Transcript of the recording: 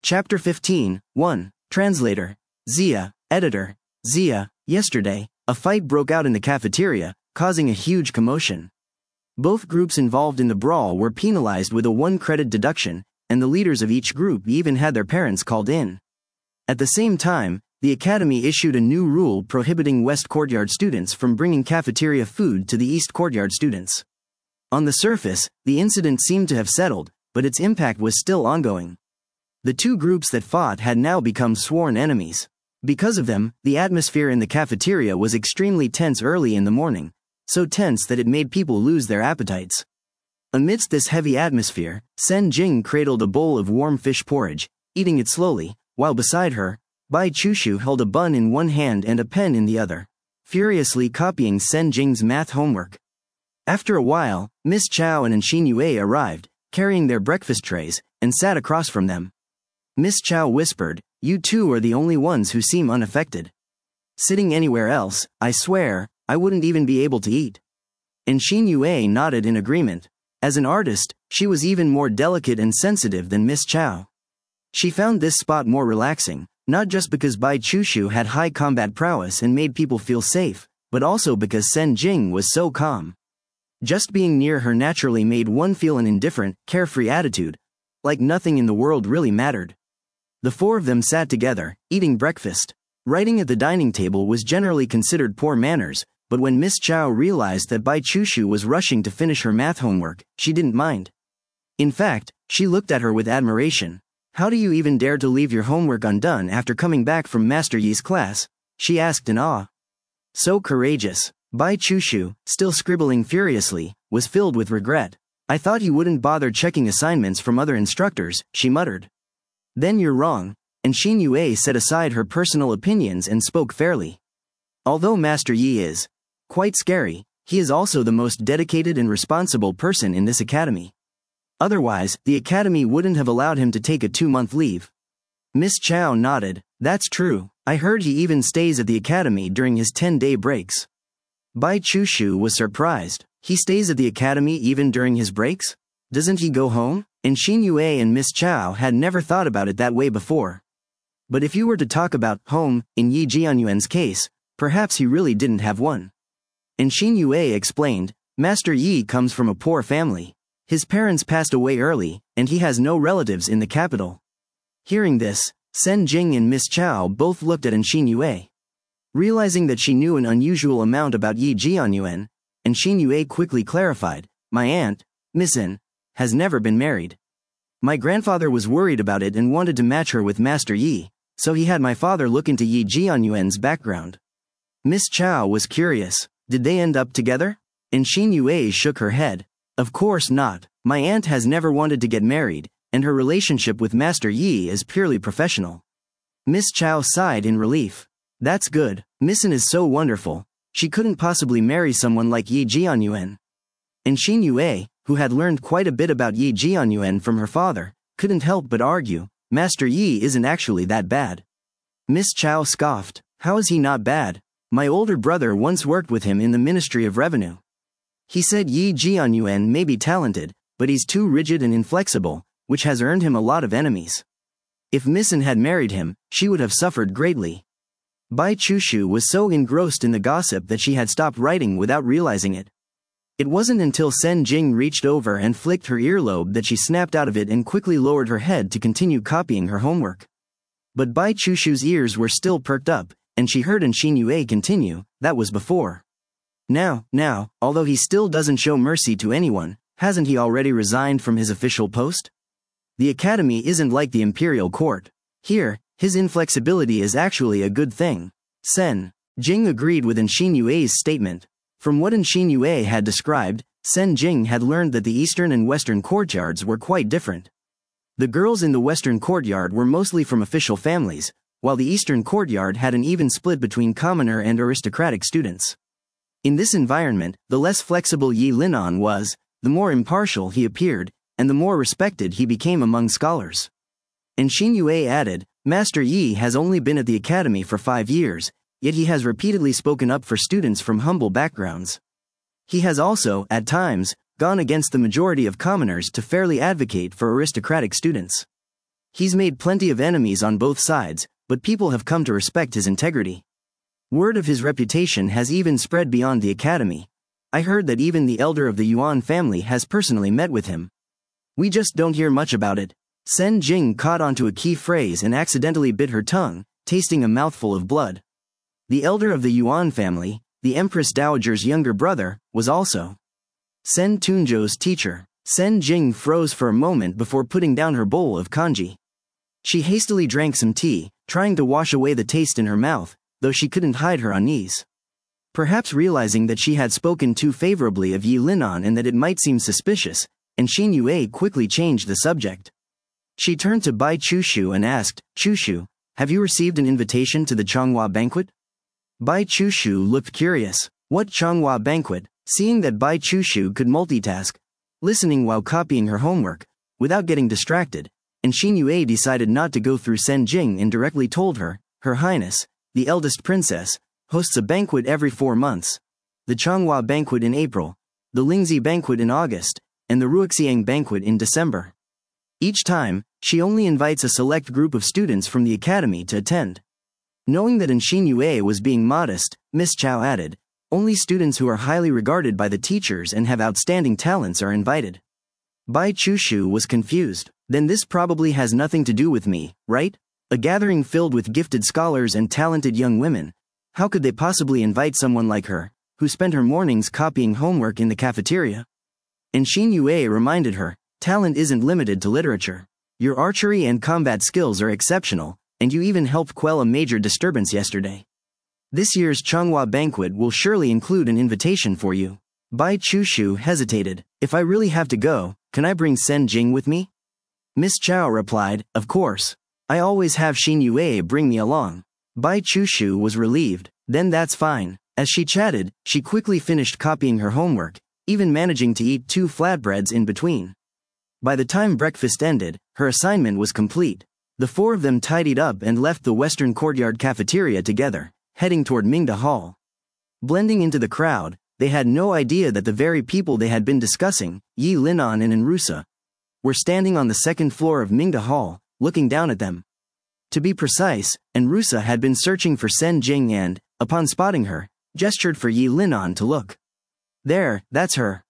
Chapter 15, 1. Translator. Zia, Editor. Zia, yesterday, a fight broke out in the cafeteria, causing a huge commotion. Both groups involved in the brawl were penalized with a 1-credit deduction, and the leaders of each group even had their parents called in. At the same time, the Academy issued a new rule prohibiting West Courtyard students from bringing cafeteria food to the East Courtyard students. On the surface, the incident seemed to have settled, but its impact was still ongoing. The two groups that fought had now become sworn enemies. Because of them, the atmosphere in the cafeteria was extremely tense early in the morning, so tense that it made people lose their appetites. Amidst this heavy atmosphere, Sen Jing cradled a bowl of warm fish porridge, eating it slowly, while beside her, Bai Chushu held a bun in one hand and a pen in the other, furiously copying Sen Jing's math homework. After a while, Miss Chao and Xin Yue arrived, carrying their breakfast trays, and sat across from them. Miss Chao whispered, "You two are the only ones who seem unaffected. Sitting anywhere else, I swear, I wouldn't even be able to eat." And Xin Yue nodded in agreement. As an artist, she was even more delicate and sensitive than Miss Chao. She found this spot more relaxing, not just because Bai Chushu had high combat prowess and made people feel safe, but also because Sen Jing was so calm. Just being near her naturally made one feel an indifferent, carefree attitude, like nothing in the world really mattered. The four of them sat together, eating breakfast. Writing at the dining table was generally considered poor manners, but when Miss Chao realized that Bai Chushu was rushing to finish her math homework, she didn't mind. In fact, she looked at her with admiration. "How do you even dare to leave your homework undone after coming back from Master Yi's class?" she asked in awe. "So courageous." Bai Chushu, still scribbling furiously, was filled with regret. "I thought you wouldn't bother checking assignments from other instructors," she muttered. "Then you're wrong," and Xin Yue set aside her personal opinions and spoke fairly. "Although Master Yi is quite scary, he is also the most dedicated and responsible person in this academy. Otherwise, the academy wouldn't have allowed him to take a 2-month leave." Miss Chao nodded. "That's true. I heard he even stays at the academy during his 10-day breaks." Bai Chushu was surprised. "He stays at the academy even during his breaks? Doesn't he go home?" And Xin Yue and Miss Chao had never thought about it that way before. But if you were to talk about home, in Yi Jianyuan's case, perhaps he really didn't have one. And Xin Yue explained, "Master Yi comes from a poor family. His parents passed away early, and he has no relatives in the capital." Hearing this, Sen Jing and Miss Chao both looked at Xin Yue. Realizing that she knew an unusual amount about Yi Jianyuan, and Xin Yue quickly clarified, "My aunt, Miss N, has never been married. My grandfather was worried about it and wanted to match her with Master Yi, so he had my father look into Yi Jianyuan's background." Miss Chao was curious. "Did they end up together?" And Xin Yue shook her head. "Of course not. My aunt has never wanted to get married, and her relationship with Master Yi is purely professional." Miss Chao sighed in relief. "That's good. Miss N is so wonderful. She couldn't possibly marry someone like Yi Jianyuan." And Xin Yue, who had learned quite a bit about Yi Jianyuan from her father, couldn't help but argue, "Master Yi isn't actually that bad." Miss Chao scoffed. "How is he not bad? My older brother once worked with him in the Ministry of Revenue. He said Yi Jianyuan may be talented, but he's too rigid and inflexible, which has earned him a lot of enemies. If Miss N had married him, she would have suffered greatly." Bai Chushu was so engrossed in the gossip that she had stopped writing without realizing it. It wasn't until Sen Jing reached over and flicked her earlobe that she snapped out of it and quickly lowered her head to continue copying her homework. But Bai Chushu's ears were still perked up, and she heard Xin Yue continue, "That was before. Now, although he still doesn't show mercy to anyone, hasn't he already resigned from his official post? The academy isn't like the imperial court. Here, his inflexibility is actually a good thing." Sen Jing agreed with Xin Yue's statement. From what Xin Yue had described, Sen Jing had learned that the eastern and western courtyards were quite different. The girls in the western courtyard were mostly from official families, while the eastern courtyard had an even split between commoner and aristocratic students. In this environment, the less flexible Yi Linan was, the more impartial he appeared, and the more respected he became among scholars. And Xin Yue added, "Master Yi has only been at the academy for 5 years, yet he has repeatedly spoken up for students from humble backgrounds. He has also, at times, gone against the majority of commoners to fairly advocate for aristocratic students. He's made plenty of enemies on both sides, but people have come to respect his integrity. Word of his reputation has even spread beyond the academy. I heard that even the elder of the Yuan family has personally met with him. We just don't hear much about it. Sen Jing caught onto a key phrase and accidentally bit her tongue, tasting a mouthful of blood. The elder of the Yuan family, the Empress Dowager's younger brother, was also Sen Tunzhou's teacher. Sen Jing froze for a moment before putting down her bowl of kanji. She hastily drank some tea, trying to wash away the taste in her mouth, though she couldn't hide her unease. Perhaps realizing that she had spoken too favorably of Yi Linan and that it might seem suspicious, and Xin Yue quickly changed the subject. She turned to Bai Chushu and asked, "Chushu, have you received an invitation to the Changhua banquet?" Bai Chushu looked curious. What Changhua banquet? Seeing that Bai Chushu could multitask, listening while copying her homework, without getting distracted, and Xin Yue decided not to go through Sen Jing and directly told her, "Her Highness, the eldest princess, hosts a banquet every 4 months. The Changhua banquet in April, the Lingzi banquet in August, and the Ruoxiang banquet in December. Each time, she only invites a select group of students from the academy to attend." Knowing that Xin Yue was being modest, Miss Chow added, "Only students who are highly regarded by the teachers and have outstanding talents are invited." Bai Chushu was confused. Then this probably has nothing to do with me, right? A gathering filled with gifted scholars and talented young women. How could they possibly invite someone like her, who spent her mornings copying homework in the cafeteria? And Xin Yue reminded her, "Talent isn't limited to literature. Your archery and combat skills are exceptional, and you even helped quell a major disturbance yesterday. This year's Changhua banquet will surely include an invitation for you." Bai Chushu hesitated. "If I really have to go, can I bring Sen Jing with me?" Miss Chow replied, "Of course. I always have Xin Yue bring me along." Bai Chushu was relieved. "Then that's fine." As she chatted, she quickly finished copying her homework, even managing to eat 2 flatbreads in between. By the time breakfast ended, her assignment was complete. The 4 of them tidied up and left the Western Courtyard cafeteria together, heading toward Mingda Hall. Blending into the crowd, they had no idea that the very people they had been discussing, Yi Linan and Enrusa, were standing on the 2nd floor of Mingda Hall, looking down at them. To be precise, Enrusa had been searching for Sen Jing and, upon spotting her, gestured for Yi Linan to look. "There, that's her."